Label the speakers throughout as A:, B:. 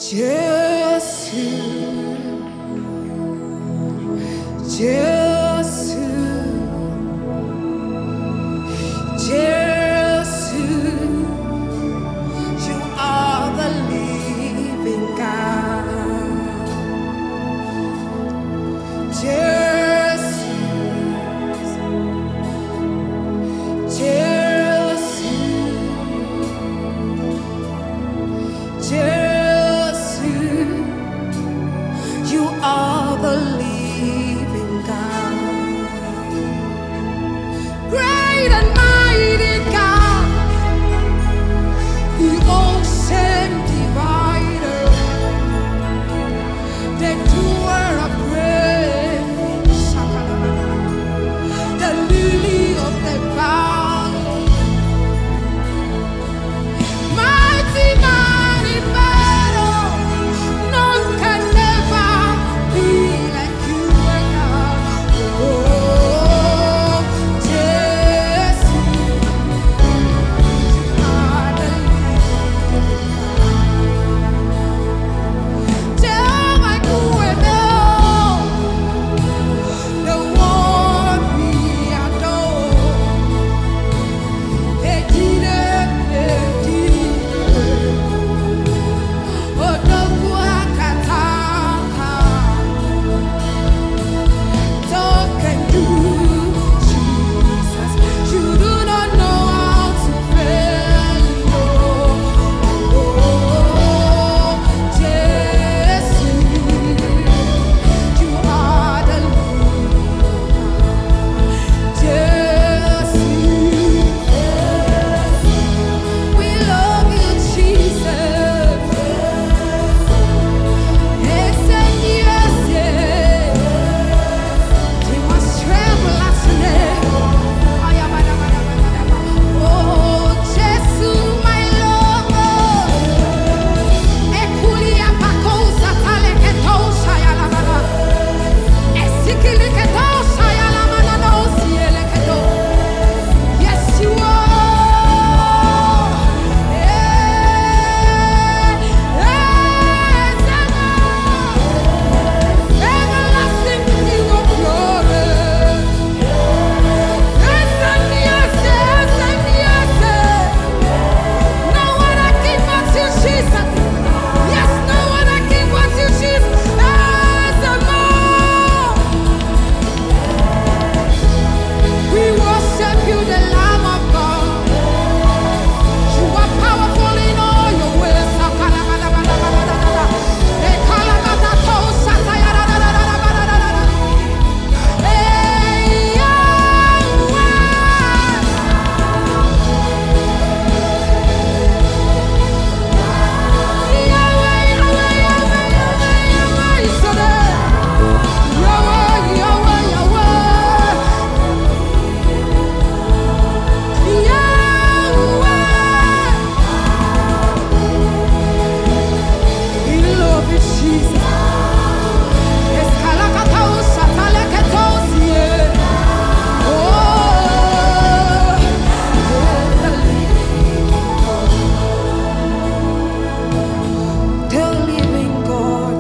A: Jesus, Jesus, Jesus, you are the living God. Jesus, Jesus, Jesus, you are the living God. Great and mighty God, the ocean divider, the doer of great things, the lily of the valley, mighty man in battle, none can never be like you, God. Oh, Jesus, you are the Jehovah, you know the one we adore. They did it, oh, the Wakataka, talking to Jesus. You do not know how to fail, oh, Jesus, you are the Jesus, we love you, Jesus. Yes and yes, yes. We must tremble at your name. Oh, Jesus, my Lord. Ekulia pakosa taleketosha yalamana. Esikiliketosha yalamana dosi eleketo. Yes, you are. Everlasting King of glory. Yes and yes, yes and yes. No other king but you, Jesus. Yes, no other king but you, Jesus. Yes and no. We worship you, the Lamb of God. You are powerful in all your ways. We love you, Jesus. Escalacatosha, taleketosie. Oh, the living God,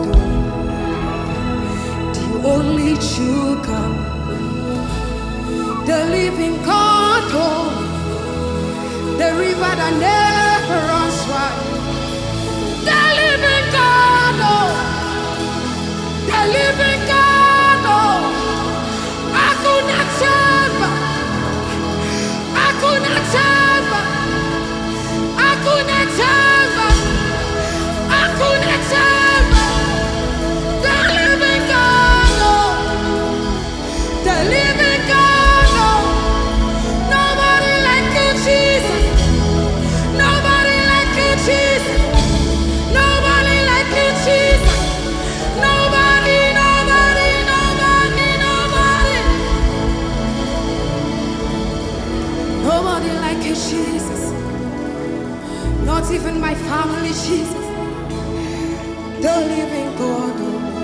A: the only true God, the living God, the river that never runs dry, the living God, the living God, hakuna chemba, hakuna chemba, hakuna chemba, hakuna chemba, the living God, the living God, nobody like you, Jesus, nobody like you, Jesus, nobody like you, Jesus, nobody, nobody, nobody, nobody, nobody like you, Jesus, not even my family, Jesus, the living God,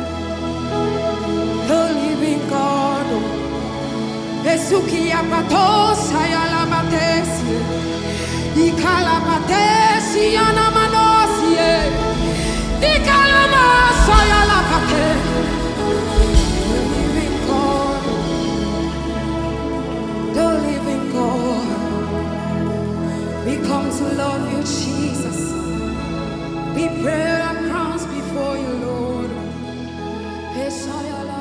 A: the living God, Esuki apatosa ya la batesi, ikala batesi ya na manosie, ikala lay our crowns before you, Lord.